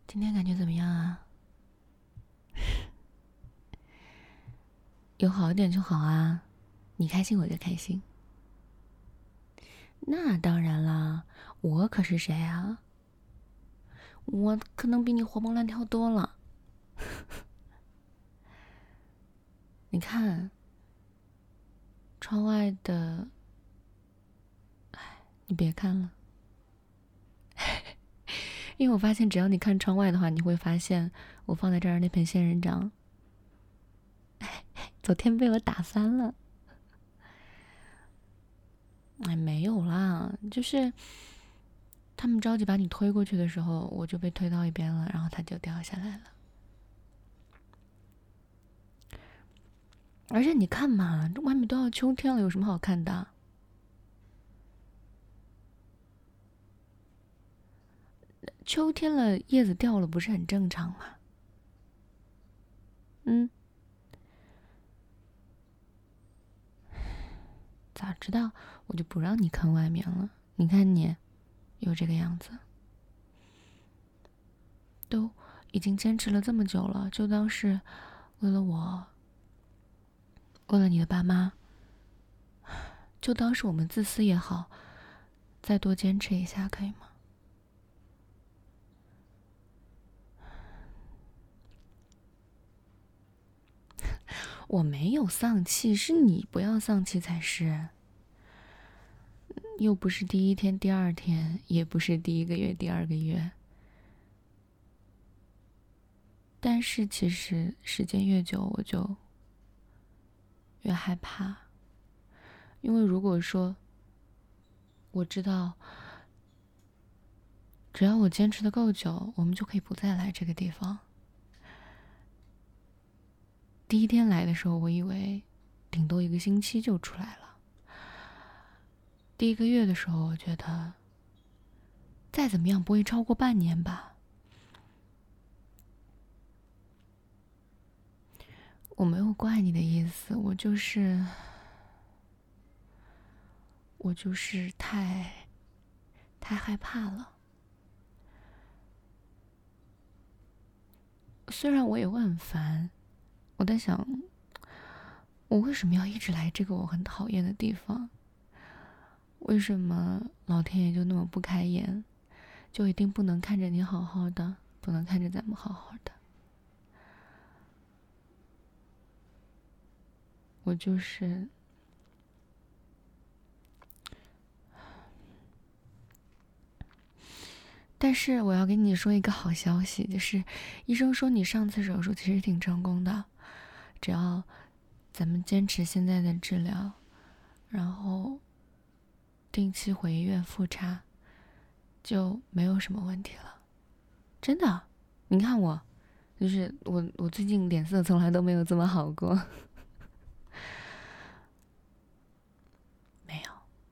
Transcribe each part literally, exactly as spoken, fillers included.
今天感觉怎么样啊？有好一点就好啊，你开心我就开心。那当然啦，我可是谁啊？我可能比你活蹦乱跳多了。你看，窗外的，哎，你别看了，因为我发现只要你看窗外的话，你会发现我放在这儿那盆仙人掌，昨天被我打翻了。哎，没有啦，就是他们着急把你推过去的时候，我就被推到一边了，然后它就掉下来了。而且你看嘛，这外面都要秋天了，有什么好看的？秋天了，叶子掉了，不是很正常吗？嗯，早知道我就不让你看外面了。你看你，又这个样子，都已经坚持了这么久了，就当是为了我，为了你的爸妈，就当是我们自私也好，再多坚持一下，可以吗？我没有丧气，是你不要丧气才是。又不是第一天、第二天，也不是第一个月、第二个月。但是其实时间越久，我就越害怕，因为如果说我知道，只要我坚持的够久，我们就可以不再来这个地方。第一天来的时候，我以为顶多一个星期就出来了。第一个月的时候，我觉得再怎么样不会超过半年吧。我没有怪你的意思，我就是我就是太太害怕了。虽然我也会很烦，我在想，我为什么要一直来这个我很讨厌的地方？为什么老天爷就那么不开眼，就一定不能看着你好好的，不能看着咱们好好的？我就是，但是我要跟你说一个好消息，就是医生说你上次手术其实挺成功的，只要咱们坚持现在的治疗，然后定期回医院复查，就没有什么问题了。真的，你看我，就是我，我最近脸色从来都没有这么好过。没有，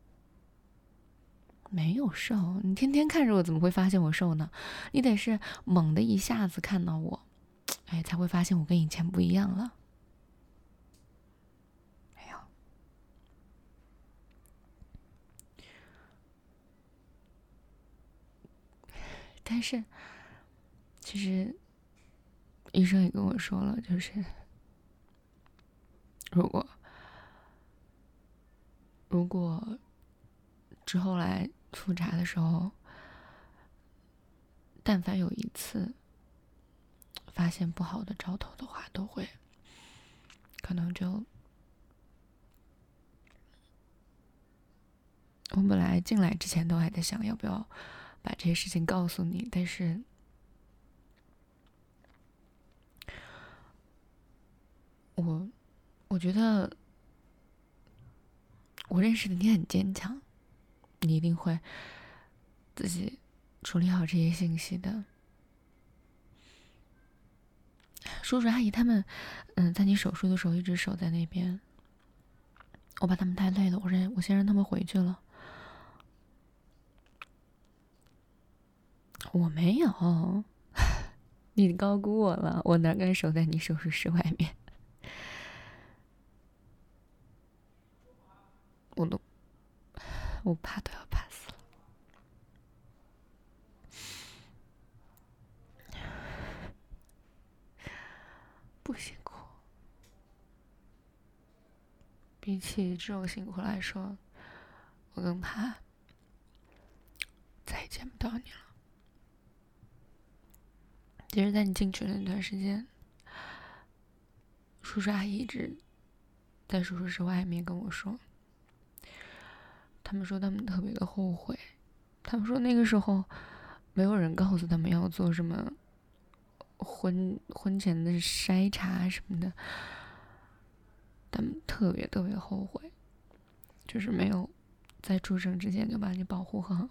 没有瘦，你天天看着我，怎么会发现我瘦呢？你得是猛的一下子看到我，哎，才会发现我跟以前不一样了。没有，但是其实医生也跟我说了，就是如果如果之后来复查的时候，但凡有一次发现不好的兆头的话，都会可能就我本来进来之前都还在想要不要把这些事情告诉你，但是我我觉得我认识的你很坚强，你一定会自己处理好这些信息的。叔叔阿姨他们，嗯，在你手术的时候一直守在那边，我怕他们太累了，我让我先让他们回去了。我没有，你高估我了，我哪敢守在你手术室外面？我都，我怕都要怕死了。 辛苦。比起这种辛苦来说，我更怕再也见不到你了。其实在你进去的那段时间，叔叔阿姨一直在手术室外面跟我说，他们说他们特别的后悔，他们说那个时候没有人告诉他们要做什么婚婚前的筛查什么的，他们特别特别后悔，就是没有在出生之前就把你保护好，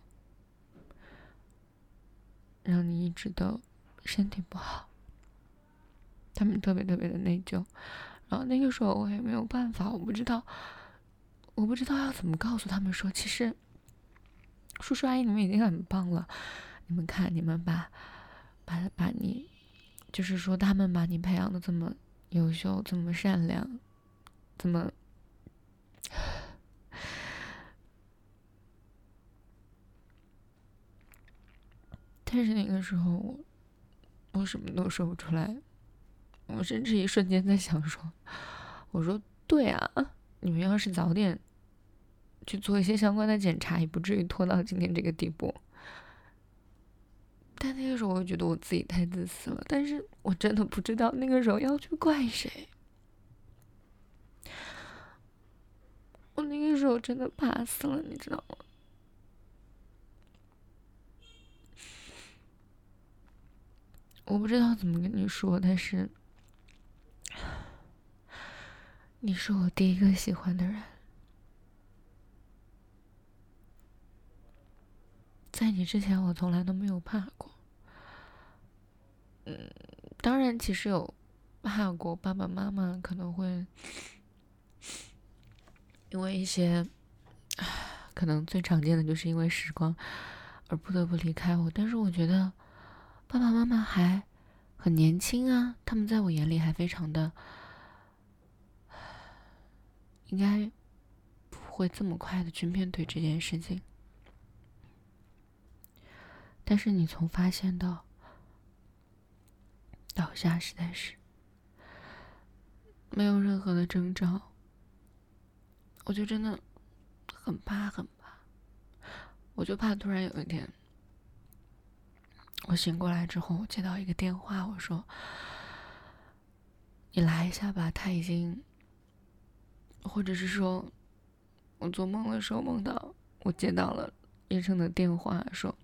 让你一直都身体不好，他们特别特别的内疚。然后那个时候我也没有办法，我不知道我不知道要怎么告诉他们说，其实叔叔阿姨你们已经很棒了，你们看你们把把把你就是说他们把你培养的这么优秀，这么善良，这么但是那个时候我我什么都说不出来，我甚至一瞬间在想说，我说对啊，你们要是早点去做一些相关的检查，也不至于拖到今天这个地步。但那个时候我觉得我自己太自私了，但是我真的不知道那个时候要去怪谁。我那个时候真的怕死了，你知道吗？我不知道怎么跟你说，但是你是我第一个喜欢的人，在你之前我从来都没有怕过。嗯，当然其实有怕过爸爸妈妈可能会因为一些可能最常见的就是因为时光而不得不离开我，但是我觉得爸爸妈妈还很年轻啊，他们在我眼里还非常的应该不会这么快的去面对这件事情。但是你从发现到倒下实在是没有任何的征兆，我就真的很怕很怕，我就怕突然有一天我醒过来之后，我接到一个电话，我说你来一下吧，他已经，或者是说我做梦的时候梦到我接到了医生的电话，说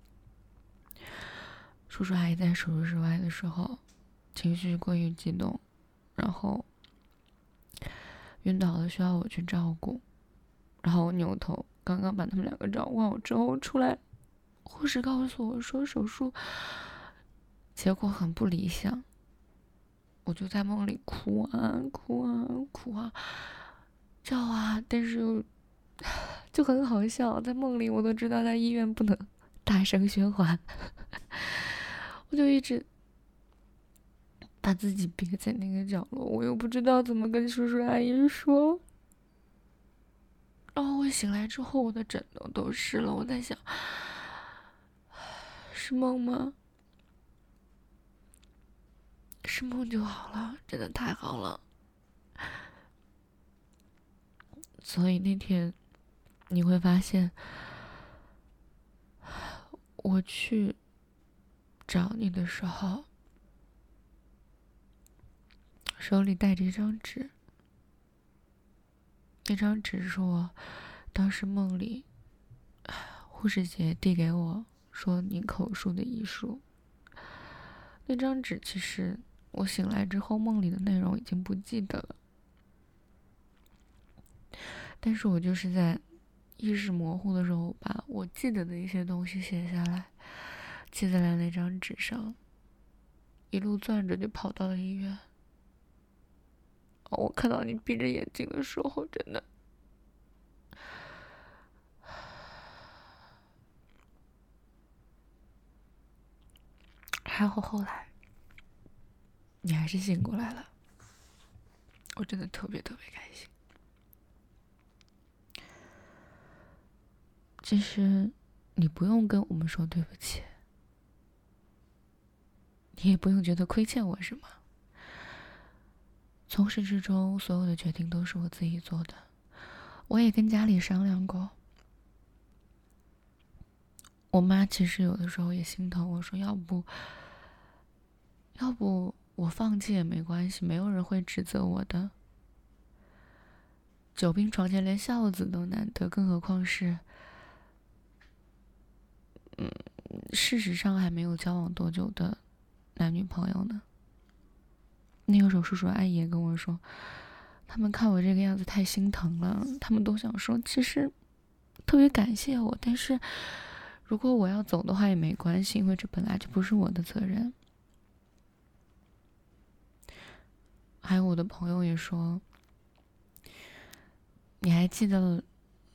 叔叔阿姨在手术室外的时候情绪过于激动，然后晕倒了，需要我去照顾。然后我扭头刚刚把他们两个照顾好之后出来，护士告诉我说手术结果很不理想。我就在梦里哭啊哭啊哭啊叫啊，但是又就很好笑，在梦里我都知道在医院不能大声喧哗我就一直把自己憋在那个角落，我又不知道怎么跟叔叔阿姨说。然后我醒来之后，我的枕头都湿了，我在想是梦吗？是梦就好了，真的太好了。所以那天你会发现我去找你的时候手里带着一张纸，那张纸是我当时梦里护士姐递给我说你口述的遗书。那张纸其实我醒来之后梦里的内容已经不记得了，但是我就是在意识模糊的时候把我记得的一些东西写下来，记在了那张纸上，一路攥着就跑到了医院。我看到你闭着眼睛的时候，真的还好后来你还是醒过来了，我真的特别特别开心。其实你不用跟我们说对不起，你也不用觉得亏欠我什么， 从始至终，所有的决定都是我自己做的。我也跟家里商量过，我妈其实有的时候也心疼我，说要不，要不我放弃也没关系，没有人会指责我的。久病床前连孝子都难得，更何况是，嗯，事实上还没有交往多久的男女朋友呢。那个时候叔叔阿姨也跟我说，他们看我这个样子太心疼了，他们都想说其实特别感谢我，但是如果我要走的话也没关系，因为这本来就不是我的责任。还有我的朋友也说，你还记得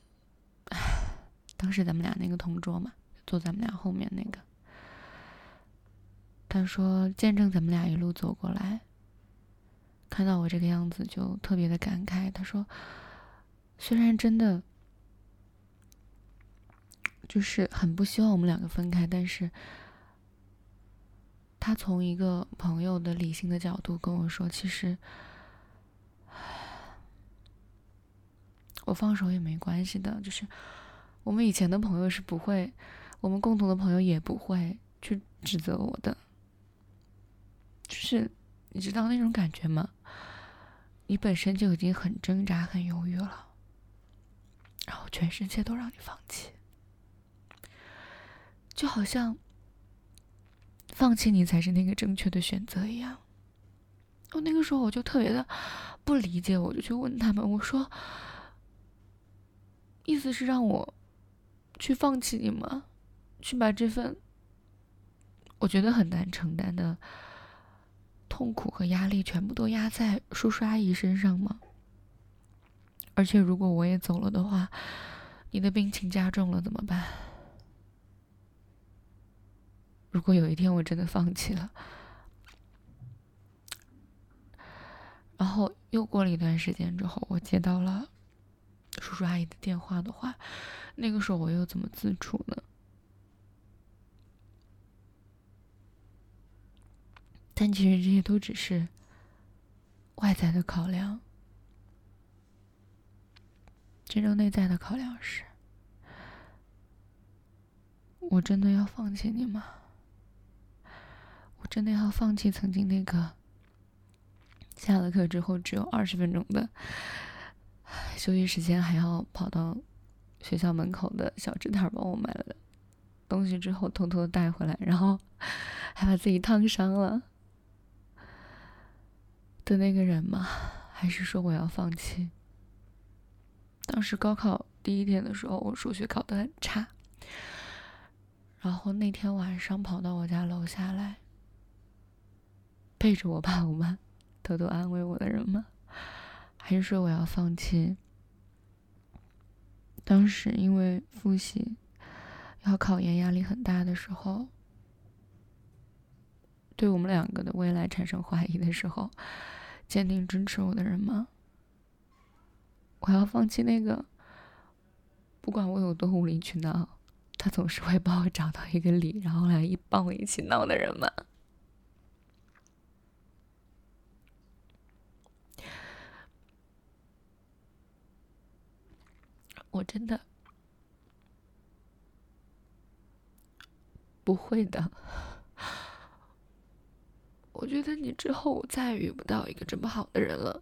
当时咱们俩那个同桌嘛，坐咱们俩后面那个，他说见证咱们俩一路走过来，看到我这个样子就特别的感慨。他说虽然真的就是很不希望我们两个分开，但是他从一个朋友的理性的角度跟我说，其实我放手也没关系的，就是我们以前的朋友是不会，我们共同的朋友也不会去指责我的，就是你知道那种感觉吗？你本身就已经很挣扎很犹豫了，然后全世界都让你放弃，就好像放弃你才是那个正确的选择一样。我那个时候我就特别的不理解，我就去问他们，我说意思是让我去放弃你吗？去把这份我觉得很难承担的痛苦和压力全部都压在叔叔阿姨身上吗？而且如果我也走了的话，你的病情加重了怎么办？如果有一天我真的放弃了，然后又过了一段时间之后，我接到了叔叔阿姨的电话的话，那个时候我又怎么自处呢？但其实这些都只是外在的考量，真正内在的考量是，我真的要放弃你吗？我真的要放弃曾经那个下了课之后只有二十分钟的休息时间，还要跑到学校门口的小吃摊帮我买了东西之后偷偷带回来，然后还把自己烫伤了的那个人吗？还是说我要放弃？当时高考第一天的时候，我数学考得很差，然后那天晚上跑到我家楼下来，背着我爸我妈偷偷安慰我的人吗？还是说我要放弃？当时因为复习要考研压力很大的时候，对我们两个的未来产生怀疑的时候，坚定支持我的人吗？我要放弃那个不管我有多无理取闹，他总是会帮我找到一个理，然后来一帮我一起闹的人吗？我真的不会的。我觉得你之后我再也遇不到一个这么好的人了。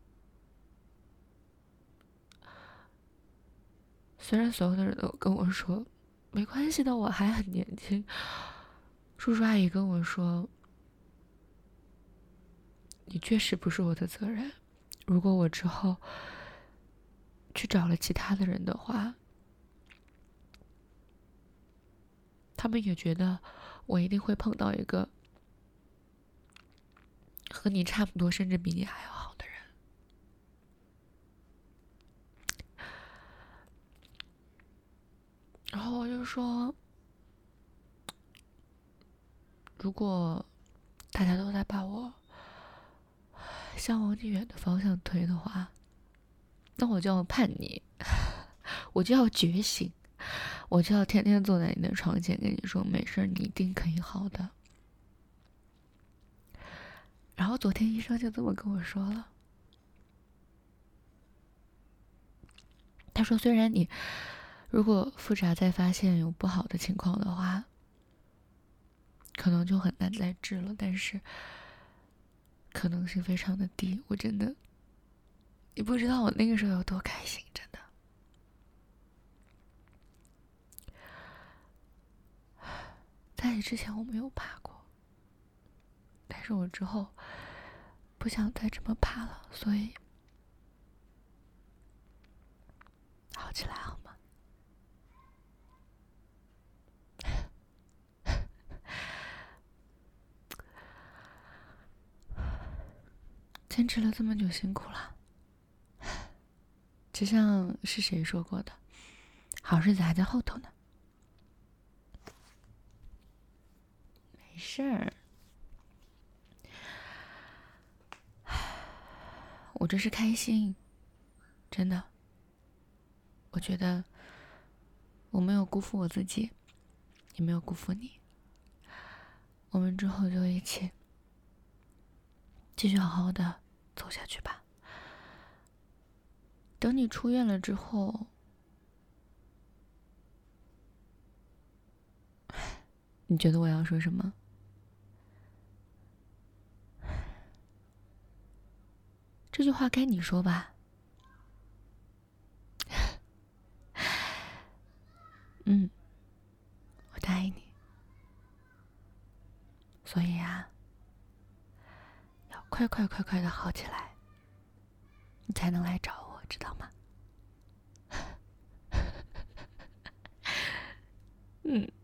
虽然所有的人都跟我说没关系的，我还很年轻，叔叔阿姨跟我说你确实不是我的责任，如果我之后去找了其他的人的话，他们也觉得我一定会碰到一个和你差不多甚至比你还要好的人。然后我就说，如果大家都在把我向往你远的方向推的话，那我就要叛逆，我就要觉醒，我就要天天坐在你的床前跟你说没事，你一定可以好的。然后昨天医生就这么跟我说了， 他说，虽然你如果复查再发现有不好的情况的话，可能就很难再治了，但是可能性非常的低。我真的，你不知道我那个时候有多开心，真的。在你之前我没有怕过，但是我之后不想再这么怕了，所以好起来好吗？坚持了这么久，辛苦了。就像是谁说过的，好日子还在后头呢。没事儿，我这是开心，真的。我觉得我没有辜负我自己，也没有辜负你。我们之后就一起继续好好的走下去吧。等你出院了之后，你觉得我要说什么？这句话该你说吧。嗯，我答应你。所以啊，要快快快快的好起来，你才能来找我，知道吗？嗯。